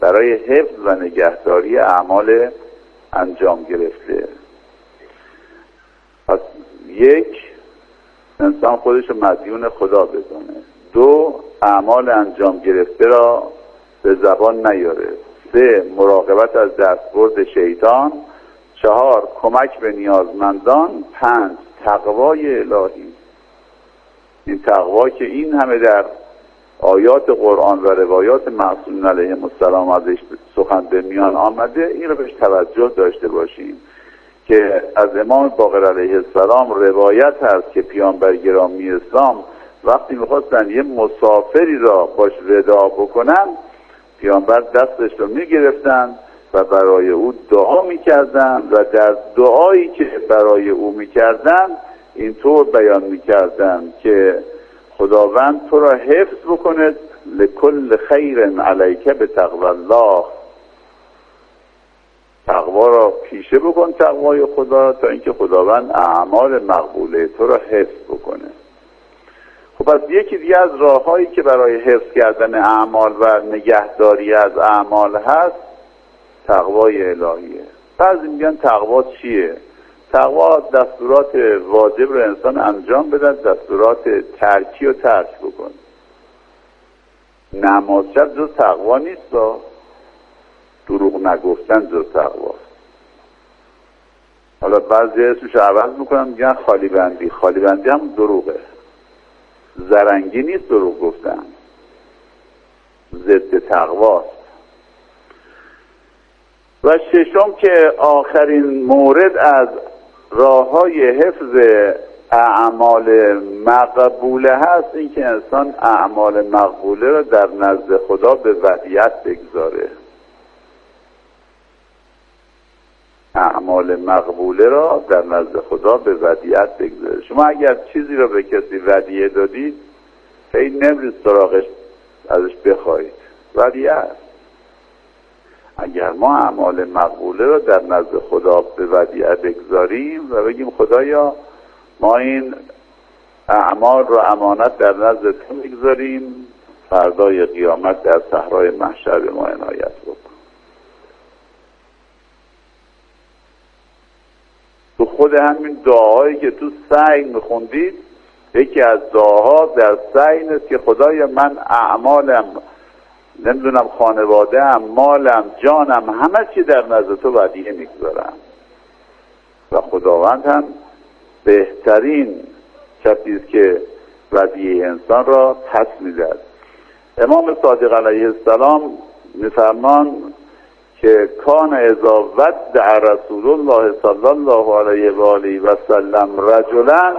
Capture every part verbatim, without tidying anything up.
برای حفظ و نگهداری اعمال انجام گرفته. پس یک، انسان خودش رو مدیون خدا بدونه. دو، اعمال انجام گرفته را به زبان نیاره. سه، مراقبت از دستبرد شیطان. چهار، کمک به نیازمندان. پنج، تقوای الهی. این تقوا که این همه در آیات قرآن و روایات معصومین علیهم السلام ازش سخن به میان آمده، این رو بهش توجه داشته باشیم که از امام باقر علیه السلام روایت هست که پیامبر گرامی اسلام وقتی میخواستن یه مسافری را باش وداع بکنن، پیامبر دستش رو میگرفتن و برای او دعا میکردن و در دعایی که برای او میکردن اینطور بیان میکردن که خداوند تو را حفظ بکند، لکل خیر علیک به تقوی الله. تقوا را پیشه بکن، تقوای خدا را، تا اینکه خداوند اعمال مقبوله تو را حفظ بکنه. خب پس یکی دیگه از راههایی که برای حفظ کردن اعمال و نگهداری از اعمال هست تقوای الهیه. بعضی میگن تقوا چیه؟ تقوا دستورات واجب رو انسان انجام بده، دستورات ترکی رو ترک بکن. نماز شب جز تقوا نیست، دروغ نگفتن جز تقوا. حالا بعضی اسمش عوض میکنن میگن خالی بندی. خالی بندی هم دروغه، زرنگی نیست دروغ گفتن، ضد تقواست. و ششم که آخرین مورد از راه‌های حفظ اعمال مقبوله هست، این که انسان اعمال مقبوله را در نزد خدا به ودیعت بگذاره. اعمال مقبوله را در نزد خدا به ودیعت بگذاره. شما اگر چیزی را به کسی ودیعه دادید، خیلی نمیرید سراغش ازش بخواید، ودیعت. اگر ما اعمال مقبوله را در نزد خدا به ودیعه بگذاریم و بگیم خدایا ما این اعمال را امانت در نزد تو بگذاریم، فردای قیامت در صحرای محشر به ما عنایت بکن. تو خود همین دعاهایی که تو سعی میخوندید، یکی از دعاها در سعی است که خدایا من اعمالم، نمیدونم خانواده‌ام، مالم، جانم، همه چی در نزد تو ودیعه میگذارم. و خداوند هم بهترین کسی است که ودیعه انسان را پس میدهد. امام صادق علیه السلام میفرمان که کان اذا ودع رسول الله صلی الله علیه و آله و سلم رجلا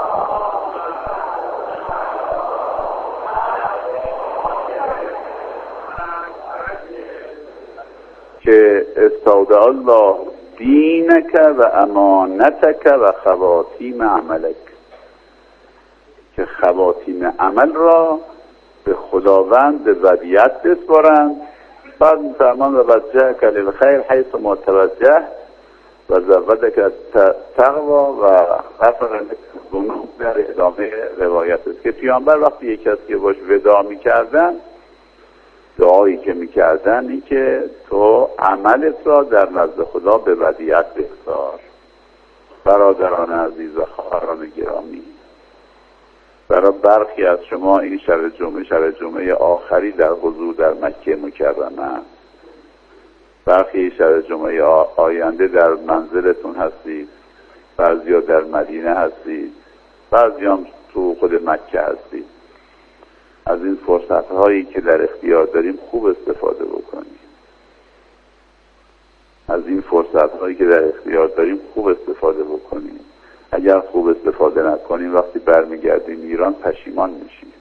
که استودع الله دینک و امانتک و خواتیم عملک، که خواتیم عمل را به خداوند به ودیعت بسپارند. بعد می‌فرماند و وجهک للخیر حیث ما توجه و زودک تقوا و غفر لک الذنوب. در ادامه روایت است که پیامبر وقتی یک کسی که باش وداع می‌کردن، دعایی که میکردن این که تو عملت را در نزد خدا به ودیعت بگذار. برادران عزیز و خواهران گرامی، برای برخی از شما این شب جمعه شب جمعه آخری در حضور در مکه مکرمه است. برخی شب جمعه آینده در منزلتون هستید، بعضیا در مدینه هستید، بعضی هم تو خود مکه هستید. از این فرصت هایی که در اختیار داریم خوب استفاده بکنیم. از این فرصت هایی که در اختیار داریم خوب استفاده بکنیم. اگر خوب استفاده نکنیم وقتی برمیگردیم ایران پشیمان میشیم.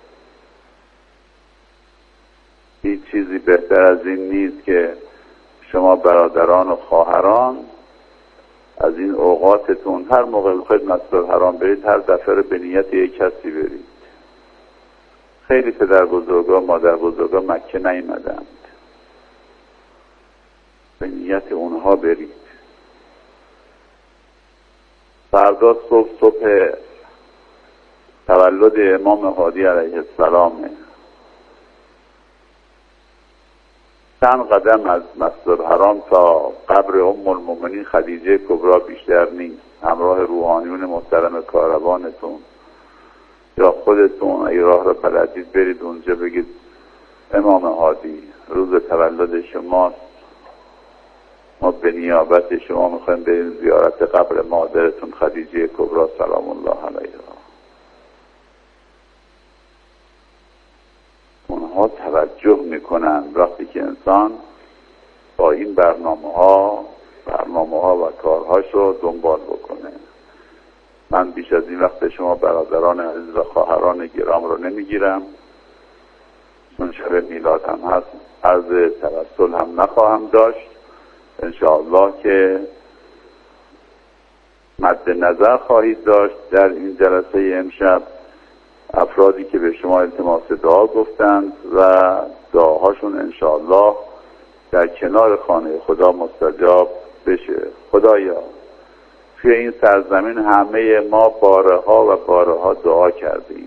هیچ چیزی بهتر از این نیست که شما برادران و خواهران از این اوقاتتون هر موقع بخواید مسجد الحرام برید، هر دفعه به نیت یک کسی برید. خیلی پدر بزرگا مادر بزرگا مکه نیامدند، به نیت اونها برید. فردا صبح صبح تولد امام هادی علیه السلامه. چند قدم از مسجد الحرام تا قبر ام المؤمنین خدیجه کبری بیشتر نیست. همراه روحانیون محترم کاروانتون یا خودتون اگه راه را بلدید برید اونجا بگید امام هادی روز تولد شماست، ما به نیابت شما میخوایم بریم زیارت قبر مادرتون خدیجه کبری سلام الله علیها. اونها توجه میکنن وقتی که انسان با این برنامه ها برنامه ها و کارهاش رو دنبال بکنه. من بیش از این وقت شما برادران عزیز و خواهران گرام رو نمیگیرم، چون شب میلاد هم هست، عرض توسل هم نخواهم داشت. انشاءالله که مد نظر خواهید داشت در این جلسه امشب افرادی که به شما التماس دعا گفتند و دعاهاشون انشاءالله در کنار خانه خدا مستجاب بشه. خدایا توی این سرزمین همه ما بارها و بارها دعا کردیم،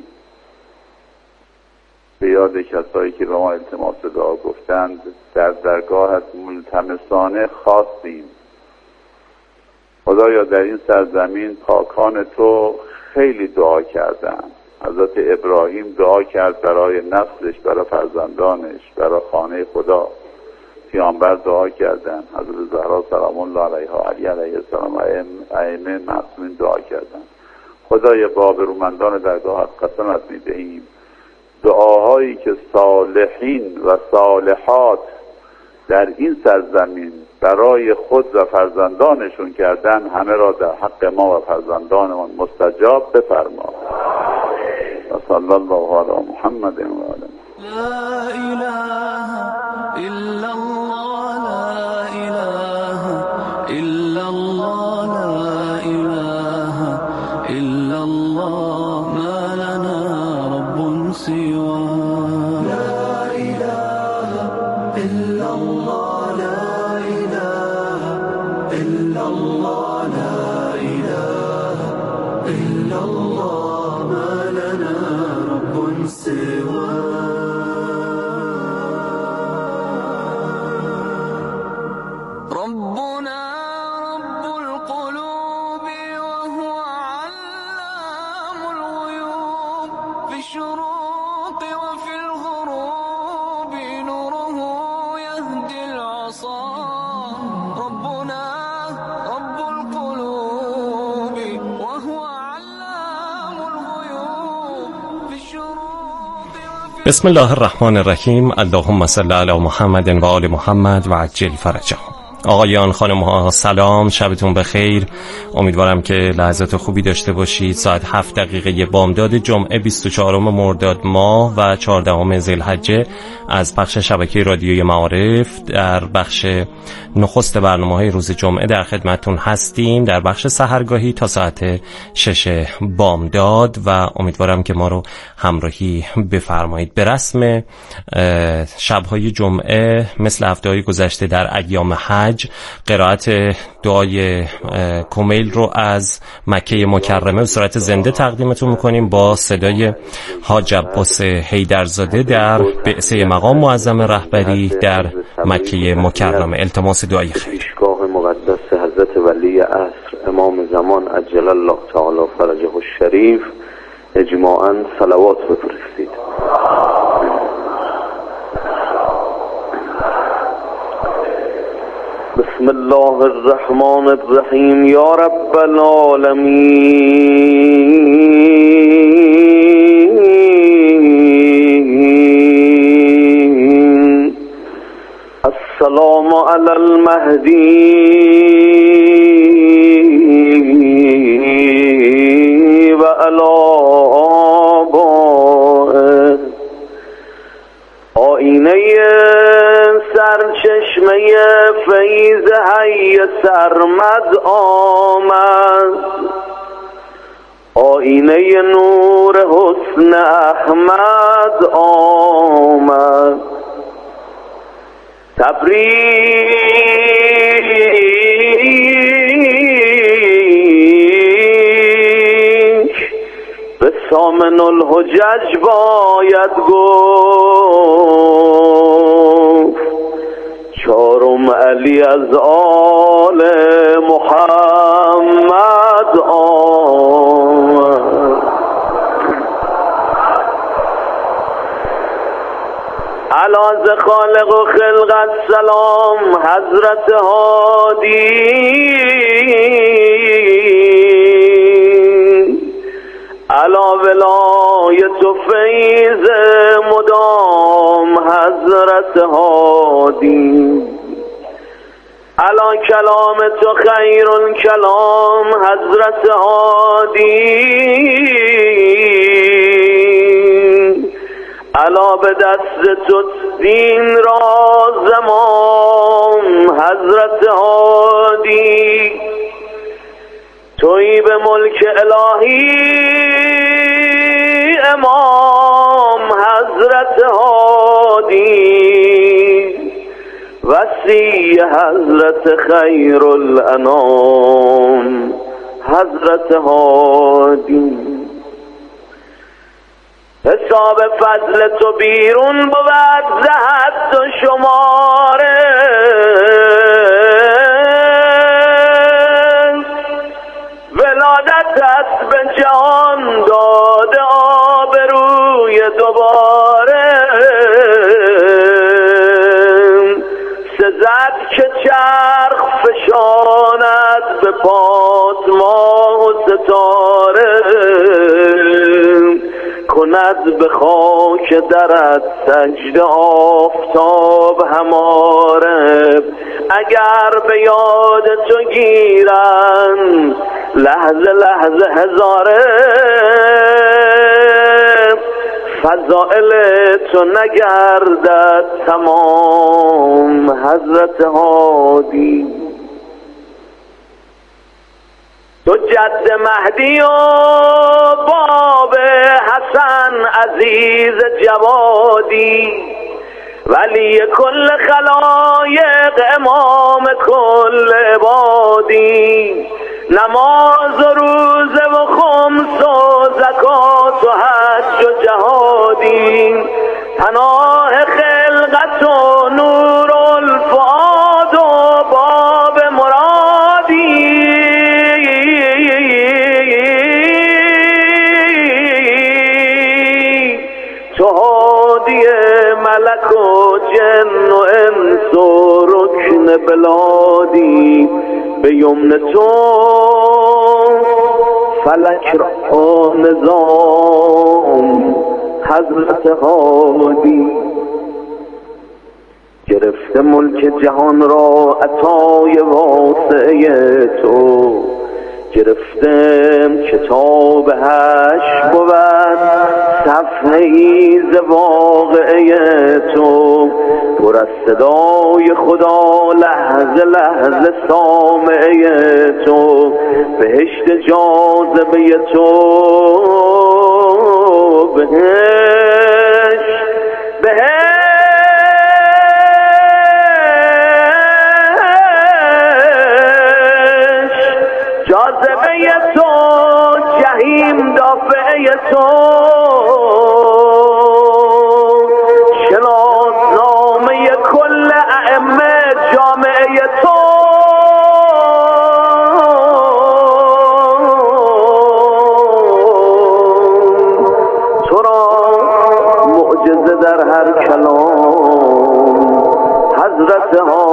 به یاد کسایی که به ما التماس دعا گفتند در درگاهت ملتمسانه خواستیم. خدایا در این سرزمین پاکان تو خیلی دعا کردند. حضرت ابراهیم دعا کرد برای نسلش، برای فرزندانش، برای خانه خدا. پیامبر دعا کردن، حضرت زهرا سلام الله علیها، علی علیه السلام، ائمه معصومین دعا کردن. خدای با آبرومندان درگاهت قسمت میدهیم دعاهایی که صالحین و صالحات در این سرزمین برای خود و فرزندانشون کردن همه را در حق ما و فرزندانمان مستجاب بفرما. و صلی الله علی محمد و آله. لا اله الا الله، لا اله الا الله، لا اله الا الله، ما لنا رب سواه. لا اله الا الله، لا اله الا الله، لا اله الا الله، ما لنا رب سواه. بسم الله الرحمن الرحیم. اللهم صل علی محمد و آل محمد و عجل فرجهم. آقایان خانم ها سلام، شبتون بخیر. امیدوارم که لحظات خوبی داشته باشید. ساعت هفت دقیقه بامداد جمعه بیست و چهارم مرداد ماه و چهاردهم ذوالحجه از پخش شبکه رادیوی معارف در بخش نخست برنامه‌های روز جمعه در خدمتتون هستیم، در بخش سحرگاهی تا ساعت شش بامداد، و امیدوارم که ما رو همراهی بفرمایید. به رسم شب‌های جمعه مثل هفته‌های گذشته در ایام حج قرائت دعای کمیل رو از مکه مکرمه به صورت زنده تقدیمتون میکنیم با صدای حاج عباس حیدرزاده در بعثه مقام معظم رهبری در مکه مکرمه. التماس دعای خیر. پیشگاه مقدس حضرت ولی عصر امام زمان عجل الله تعالی فرجه الشریف اجماعاً صلوات بفرستید. بسم الله الرحمن الرحیم. یا رب العالمین، السلام علی المهدی و علی آبائه. آینه سرچشمه فیض حی سرمد آمد، آینه نور حسن احمد آمد. تبریک به سامن الحجج باید گفت، چارم علی از آل محمد آمد. علاز خالق و خلقت سلام حضرت هادی، علا ولایت و فیض مدام حضرت هادی، علا کلام تو خیر کلام حضرت هادی، علا به دست تو دین را زمان حضرت هادی، تویی به ملک الهی امام حضرت هادی، وصی حضرت خیر الانام حضرت هادی. حساب فضل تو بیرون بود زهد و شماره، ولادت است به جان داده آبروی دوباره، سزد که چرخ فشاند به پات ماه و ستاره، کند به خاک درت سجده آفتاب هماره، اگر به یاد تو گیرن لحظه لحظه هزاره، فضائل تو نگردد تمام حضرت هادی. تو جد مهدی و باب حسن عزیز جوادی، ولی کل خلایق امام کل عبادی، نماز و روزه و خمس و زکات و حج و جهادی، پناه خلقت و نور الفؤاد و باب مرادی، تو هادی ملک و جن و انس و رکن بلادی، به یمن تو فلک را نظام حضرت هادی، گرفته ملک جهان را عطای واسعه تو، گرفتم کتاب هش بود صفحه ای ز واقعه تو، پر از صدای خدا لحظه لحظه سامعه تو، بهشت جاذبه تو، بهشت بهشت جاذبه تو، جهیم دافعه تو، شناسنامه کل ائمه جامعه تو، تو را معجزه در هر کلام حضرت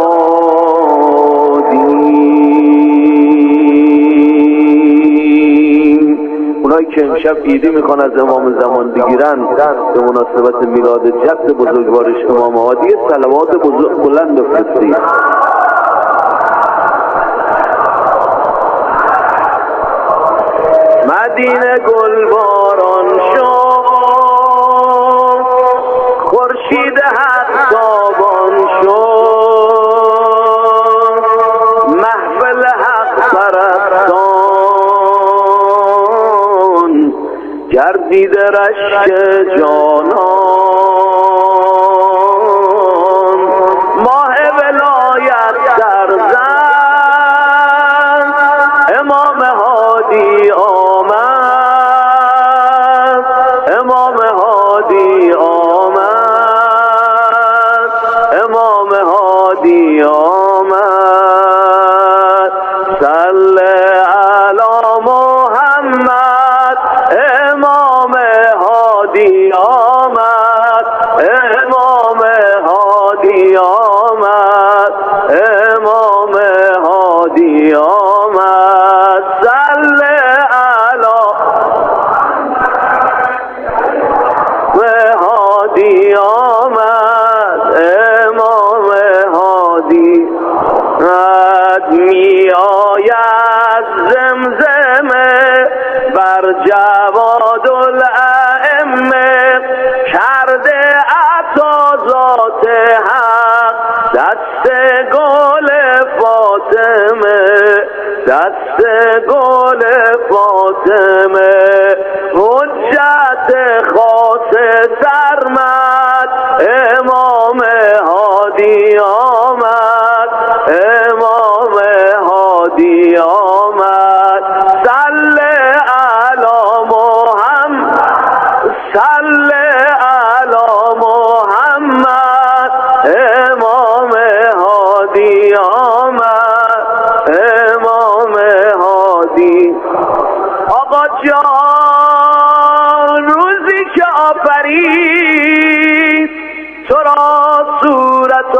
که امشب عیدی میخوان از امام زمان بگیرن به مناسبت میلاد جد بزرگوارش امام هادی، صلوات بزرگ بلند بفرستید. مدینه گلباران شد، خورشید حق تابان شد، محفل حق پرستان گردید رشک جانان، ماه ولایت در زن امام هادی آمد، امام هادی آمد، امام هادی آمد امام هادی آمد صل علی هادی آمد امام هادی می آید زمزمه بر جواد الائمه کرده عطا ذات حق دست گل فاطمه دست گل فاطمه حجت خاص سرمد امام هادی آمد امام هادی آمد صل علی محمد صل علی محمد امام هادی آمد امام هادی آقا جان روزی که آفرید تو را صورت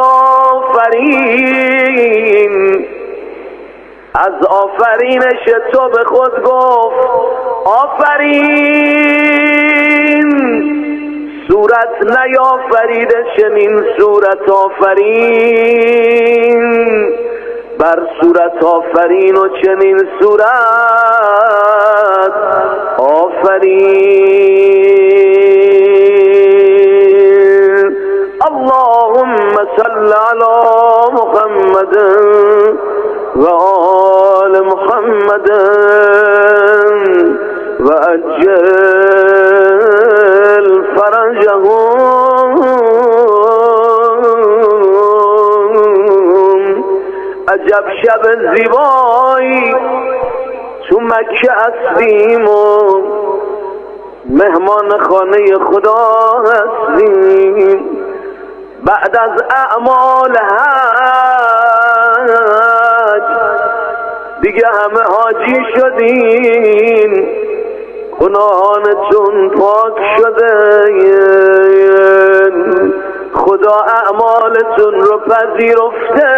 آفرین از آفرینش تو به خود گفت آفرین صورت نیافرید چنین صورت آفرین بر صورت آفرین و چنین صورت آفرین اللهم صل علی محمد و آل محمد و عجل فرجهم عجب شب زیبایی تو مکه هستیم و مهمان خانه خدا هستیم بعد از اعمال حج دیگه همه حاجی شدین گناهانتون پاک شده خدا اعمالتون رو پذیرفته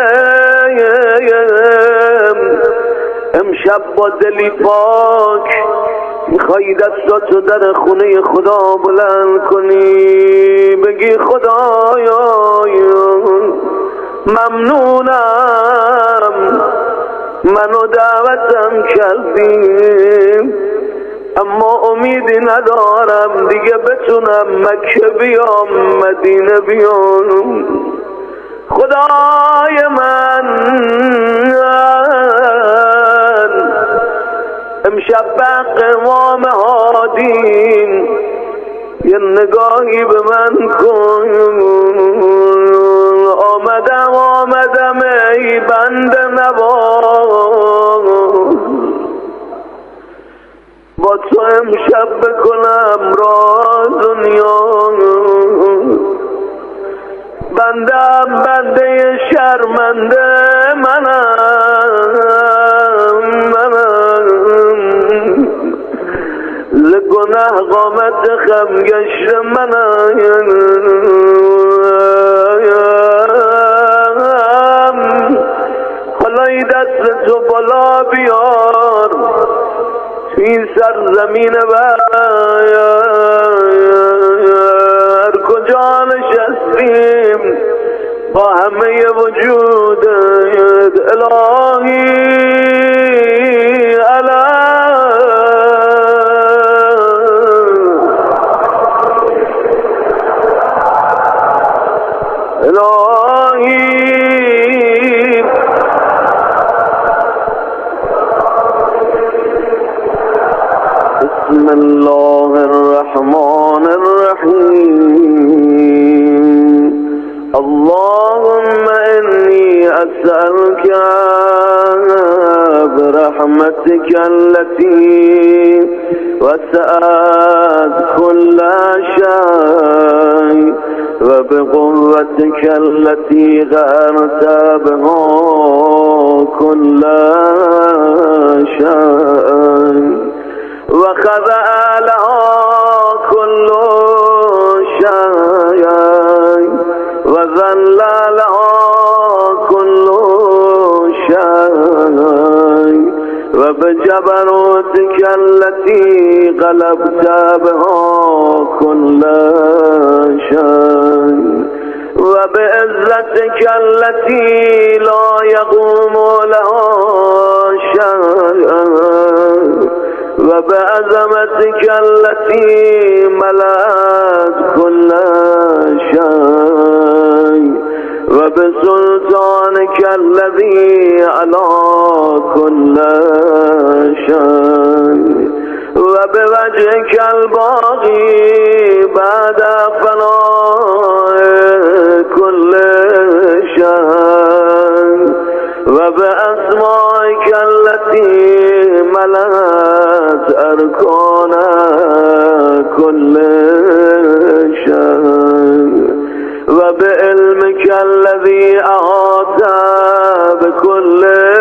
امشب با دلی پاک میخوایی دستاتو در خونه خدا بلند کنی بگی خدایا ممنونم منو دعوتم کردیم اما امیدی ندارم دیگه بتونم مکه بیام مدینه بیام خدای من امشب به امام هادین یه نگاهی به من کن آمدم آمدم ای بنده نواز با تو امشب بکنم راز دنیا بندم بنده شرمنده منم منم ز گناه قامت خم گشت منم حالا دست تو بالا بیار این سرزمین بر کجا نشستیم با همه وجودت الهی الهی بسم الله الرحمن الرحيم اللهم إني أسألك برحمتك التي وسعت كل شيء وبقوتك التي غارت بها كل شيء وخضع لها كل شيء وذل لها وبجبروتك التي غلبت بها كل شيء وبعزتك التي لا يقوم لها شيء وبعظمتك التي ملأت كل شيء وبسلطانك الذي على كل شيء وبوجهك الباقي بعد فناء كل شيء وبأسمائك التي ملأت أركان كل شيء وبعلمك الذي أحاط بكل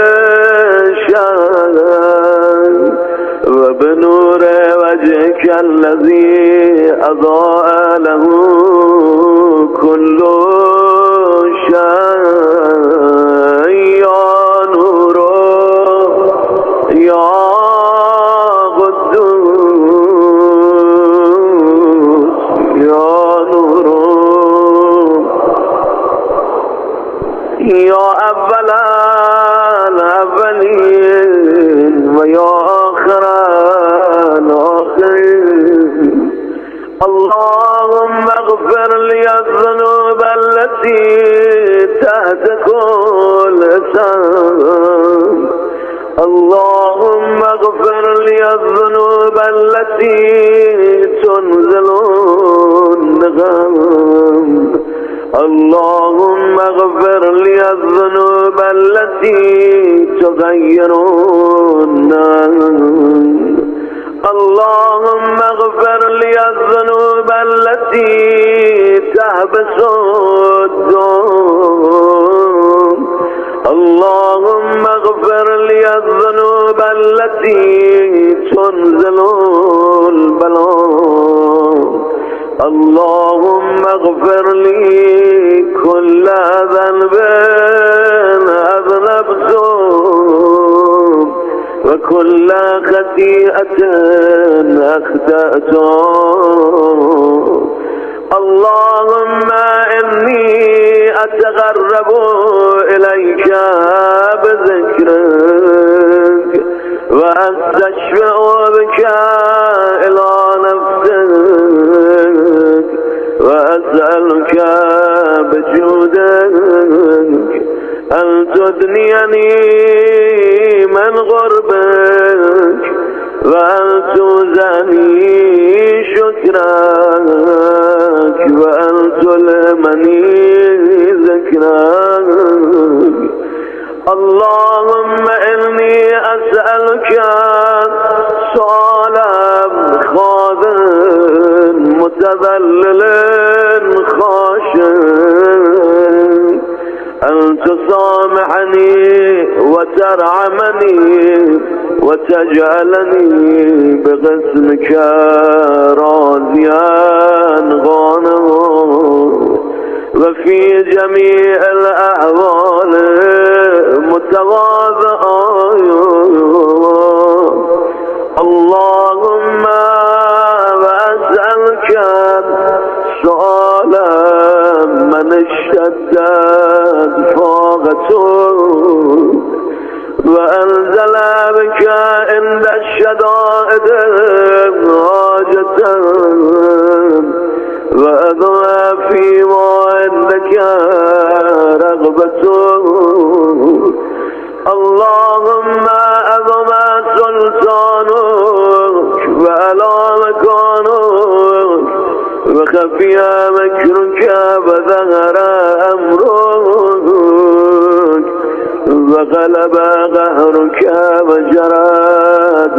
شيء وبنور وجهك الذي أضاء له كل شيء يا نور يا قدوس يا نور يا أول الأولين ويا آخر الآخرين اللهم اغفر لي الذنوب التي تحت كل ذنب اللهم اغفر لي الذنوب التي تنزل النغم اللهم اغفر لي الذنوب التي تغير النار اللهم اغفر لي الذنوب التي تحبس الدم اللهم اغفر لي الذنوب التي تنزل البلاء اللهم اغفر لي كل ذنب أذنبته وكل خطيئة أخطأته اللهم إني أتقرب إليك بذكرك وأستشفع بك إلى نفسك وأسألك بجودك أن تدنيني من غربك وأن توزعني شكرك وأن تلهمني ذكرك اللهم إني أسألك صالح خاضع متذلل خاشع أن تصامحني وترحمني وتجعلني بقسمك راضيا غانما وفي جميع الأحوال متواضعا اللهم وأسألك سؤالا من اشتدت فاقته وأنزل بك عند الشدائد حاجة وأضع فيما عندك رغبته اللهم أضم سلطانك وعلى مكانك وخفي مكرك وظهر أمرك وغلب قهرك وجرت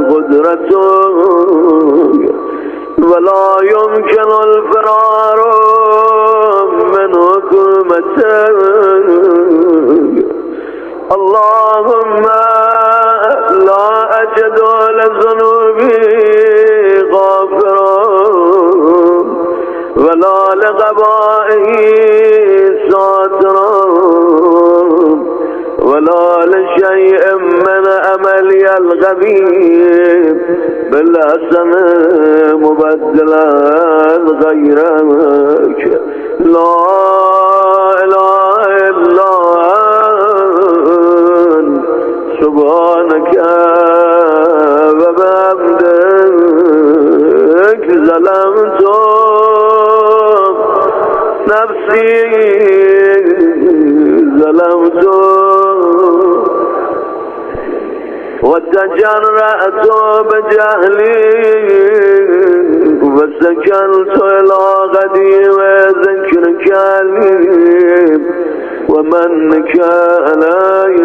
قدرتك ولا يمكن الفرار من حكمتك اللهم لا أجد لذنوبي غافرا ولا لقبائه ساترا ولا لشيء من أملي القوي بالحسن مبدلا غيرك لا إله إلا أنت سبحانك وبحمدك ظلمت نفسي ظلمت وتجرأت بجهلي وسكنت إلى قديم ذكرك لي ومنك علي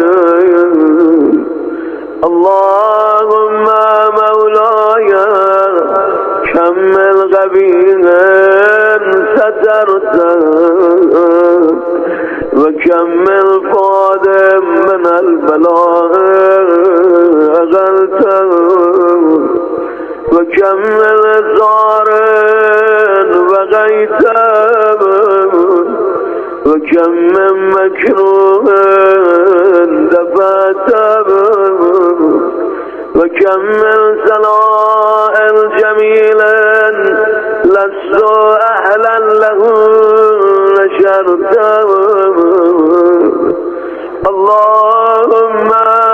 اللهم مولاي كمل غبينا سترته وكمل قادم من البلاء أغلته وكمل زار وغيتاب وكمل مكروه دفاتاب وكمل سلائل جميلا لست أهلا له نشرته اللهم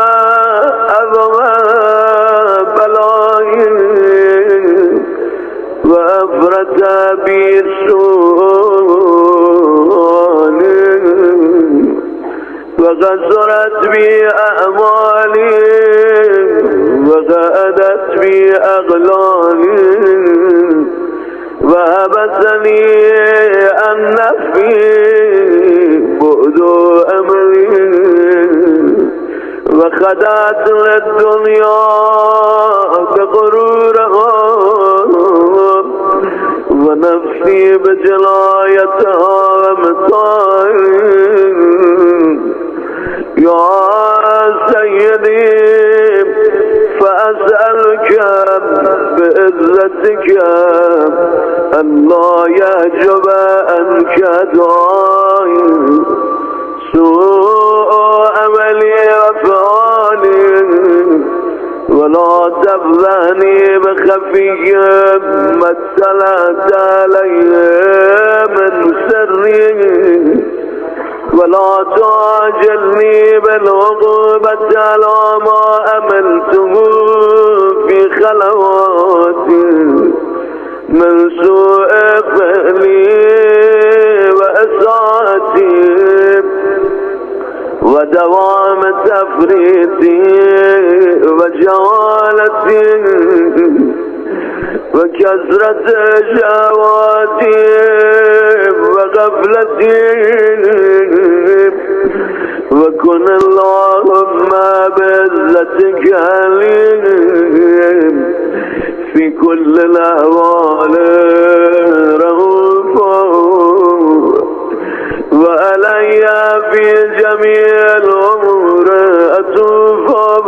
أضوى بلائي وأفرد بي السؤال وغزرت بي أعمالي وغادت بي أغلالي وهبتني النفي بعد أمري وخدعت الدنيا بغرورها ونفسي بجلايتها ومطاري يا سيدي فأسألك بعزتك أن لا يحجب عنك دعائي سوء عملي وفعالي ولا تفضحني بخفي ما اطلعت علي من سري ولا تعجلني بالعقوبة على ما عملته في خلواتي من سوء فعلي وإساءتي ودوام تفريطي وجهالتي وكثرة شهواتي وغفلتي وكن اللهم بعزتك عليم في كل الأحوال رؤوفا وعلي في جميع الأمور أتوفا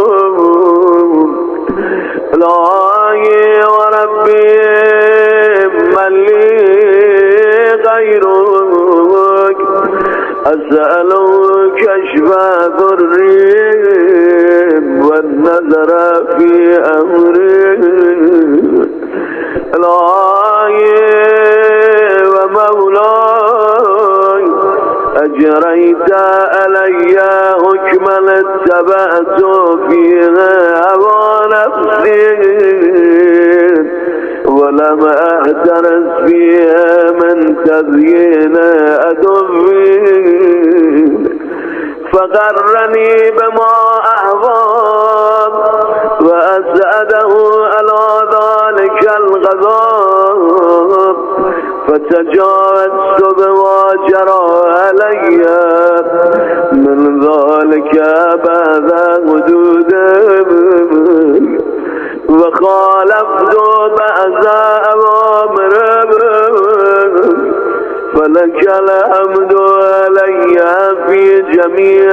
إلهي وربي من لي غيرك أسألك كشف ضري والنظر في أمري إلهي ومولاي أجريت علي حكما اتبعت فيها هوى نفسي ولم أعترف فيها من تزيين أدبي فغرني بما أحباب وأسعده على ذلك الغضب فتجاوزت بما جرى علي من ذلك بعد حدود وخالفت بعض أوامر فلك الحمد علي في جميع